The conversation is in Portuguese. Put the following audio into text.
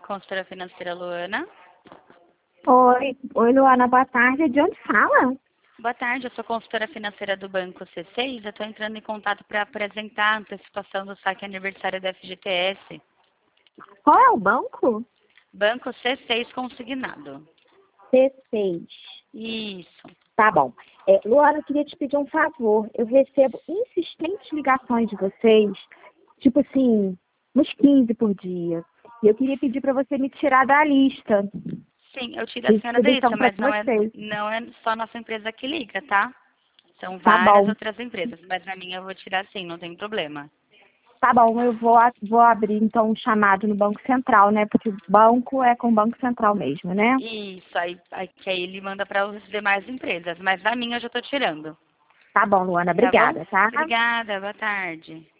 Consultora financeira Luana. Oi, Luana, boa tarde. De onde fala? Boa tarde, eu sou consultora financeira do Banco C6. Eu estou entrando em contato para apresentar a antecipação do saque aniversário da FGTS. Qual é o banco? Banco C6 consignado. C6. Isso. Tá bom. Luana, eu queria te pedir um favor. Eu recebo insistentes ligações de vocês, tipo assim, uns 15 por dia. E eu queria pedir para você me tirar da lista. Sim, eu tiro a senhora da lista, Distribuição para mas vocês. não é só a nossa empresa que liga, tá? São Tá várias bom. outras empresas, mas na minha eu vou tirar sim, não tem problema. Tá bom, eu vou abrir então um chamado no Banco Central, né? Porque banco é com o Banco Central mesmo, né? Isso, que aí ele manda para as demais empresas, mas na minha eu já estou tirando. Tá bom, Luana, Tá bom? obrigada, tá? Obrigada, boa tarde.